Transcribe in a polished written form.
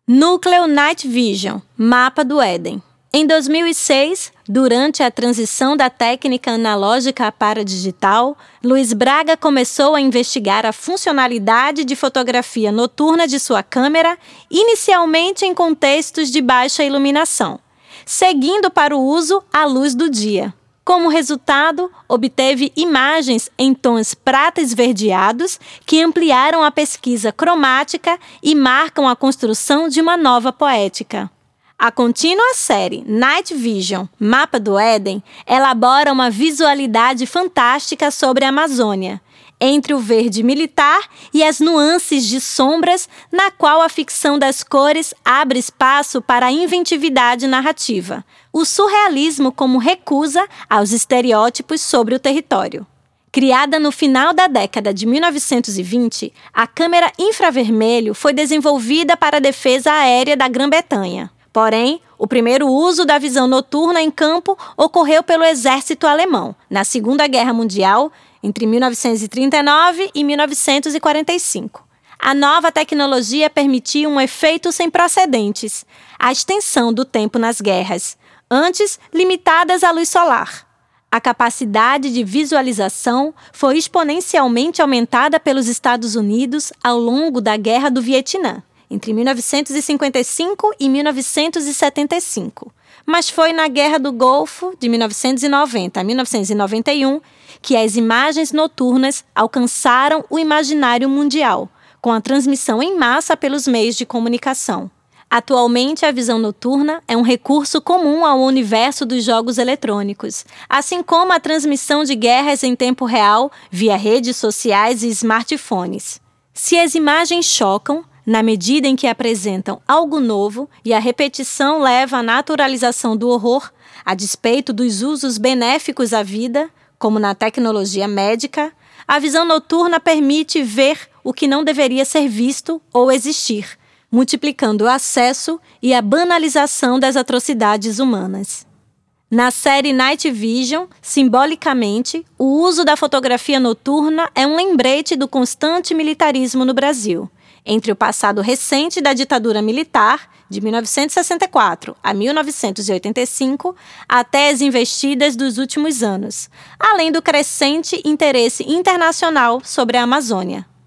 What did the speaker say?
Núcleo Night Vision, Mapa do Éden. Em 2006, durante a transição da técnica analógica para digital, Luiz Braga começou a investigar a funcionalidade de fotografia noturna de sua câmera, inicialmente em contextos de baixa iluminação, seguindo para o uso à luz do dia. Como resultado, obteve imagens em tons prata esverdeados que ampliaram a pesquisa cromática e marcam a construção de uma nova poética. A contínua série Night Vision, Mapa do Éden, elabora uma visualidade fantástica sobre a Amazônia, entre o verde militar e as nuances de sombras, na qual a ficção das cores abre espaço para a inventividade narrativa, o surrealismo como recusa aos estereótipos sobre o território. Criada no final da década de 1920, a câmera infravermelho foi desenvolvida para a defesa aérea da Grã-Bretanha. Porém, o primeiro uso da visão noturna em campo ocorreu pelo exército alemão, na Segunda Guerra Mundial, entre 1939 e 1945. A nova tecnologia permitia um efeito sem precedentes, a extensão do tempo nas guerras, antes limitadas à luz solar. A capacidade de visualização foi exponencialmente aumentada pelos Estados Unidos ao longo da Guerra do Vietnã, entre 1955 e 1975. Mas foi na Guerra do Golfo, de 1990 a 1991, que as imagens noturnas alcançaram o imaginário mundial, com a transmissão em massa pelos meios de comunicação. Atualmente, a visão noturna é um recurso comum ao universo dos jogos eletrônicos, assim como a transmissão de guerras em tempo real via redes sociais e smartphones. Se as imagens chocam, na medida em que apresentam algo novo e a repetição leva à naturalização do horror, a despeito dos usos benéficos à vida, como na tecnologia médica, a visão noturna permite ver o que não deveria ser visto ou existir, multiplicando o acesso e a banalização das atrocidades humanas. Na série Night Vision, simbolicamente, o uso da fotografia noturna é um lembrete do constante militarismo no Brasil, entre o passado recente da ditadura militar, de 1964 a 1985, até as investidas dos últimos anos, além do crescente interesse internacional sobre a Amazônia.